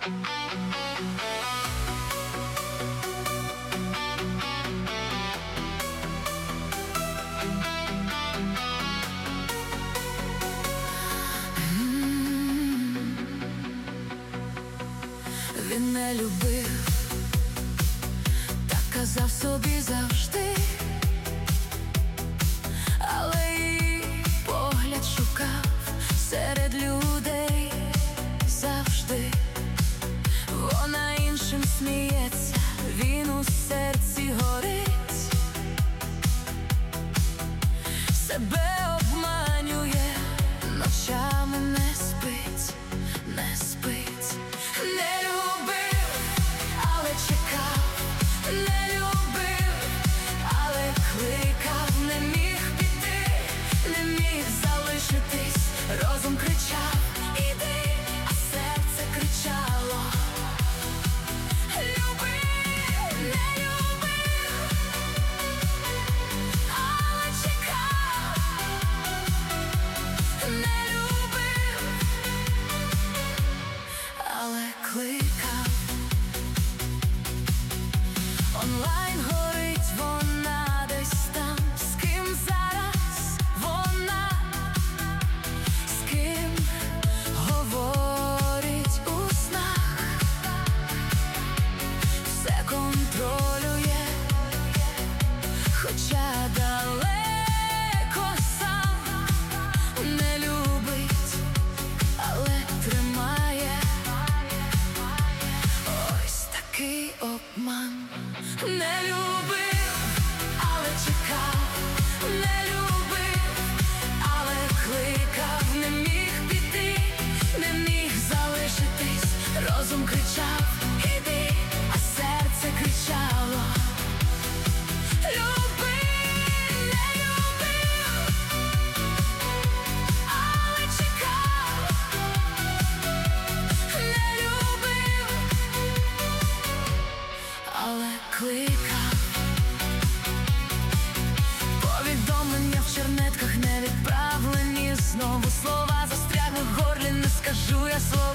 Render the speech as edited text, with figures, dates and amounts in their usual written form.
Він не любив, так казав собі завжди, але її погляд шукав серед людей завжди. Вона іншим сміється, він у серці горить, себе обманює, ночами не спить, не спить. Не любив, але чекав, не любив, але кликав, не міг піти, не міг залишитись, розум кричав іди, а серце кричало люби, не любив, але чекав, не любив, але кликав. Онлайн горить вона десь там, з ким зараз вона, з ким говорить у снах, все контролює, хоча далеко сам, не любить, але тримає. Ось такий обман. Не любив, але чекав, не любив, але кликав, не міг піти, не міг залишитись, розум кричав іди, а серце кричало люби, не любив, але чекав, не любив, але кликав. Повідомлення в чернетках не відправлені, знову слова застрягли в горлі, не скажу я слово.